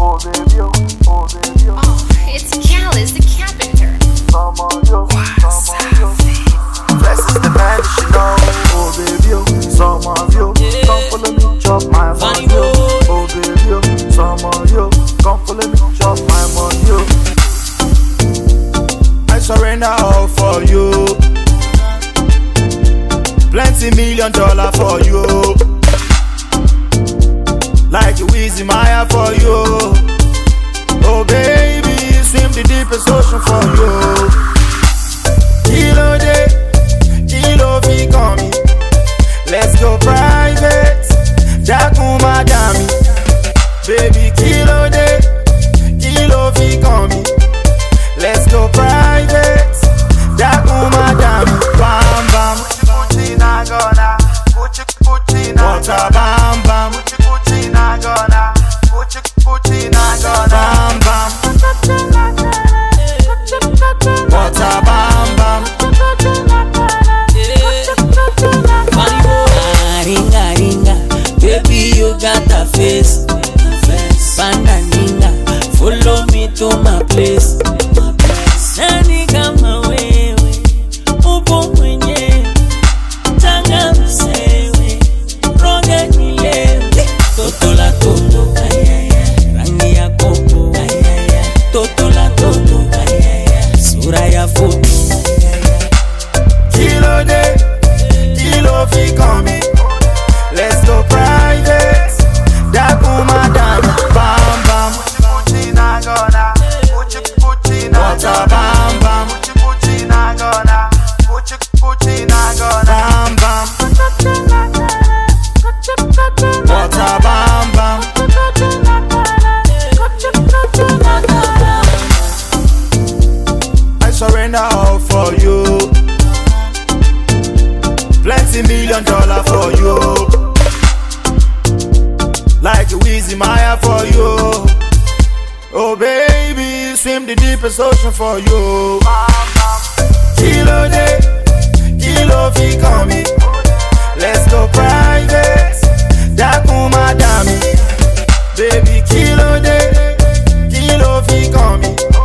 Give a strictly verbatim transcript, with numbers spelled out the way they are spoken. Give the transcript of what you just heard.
oh baby, oh, oh baby, oh. Oh, it's Callis, the carpenter. Come on, yo, come on, yo. Flex is the man, you should know. Oh baby, oh, some of you, come follow me, chop my money, yo. Oh baby, oh, some of you, come follow me, chop my money, yo. I surrender all for you. Plenty million dollar for you. Like a Weezy Maya for you. Oh baby, swim the deepest ocean for you. Kilo day, kilo fi coming. Let's go private, Daku Madami. Baby, kilo day, kilo fi coming. Let's go private, Daku Madami. Bam bam, Gucci na gonna, Gucci Gucci na water bam bam, Gucci Gucci na gonna, Gucci Gucci na gonna, bam bam, water bam bam. Ringa ringa, baby you got a face. Panda ninga, follow me to my place. Nani kama wewe, upo mwenyewe. Tanga msewe, roga nilewe. Toto la toto, rangi ya koko. Toto la toto, sura ya foto. Kilo day, kilo fi coming. Let's go private, Daku Madami. Bam bam, Gucci na gonna, Gucci Gucci na water bam bam, Gucci Gucci na gonna, Gucci Gucci na gonna, bam bam, water bam bam. I surrender all for you. Plenty million dollar for you. Like a Weezy Maya for you. Oh baby, swim the deepest ocean for you. Kilo day, kilo fi coming. Let's go private, Daku Madami. Baby, kilo day, kilo fi coming.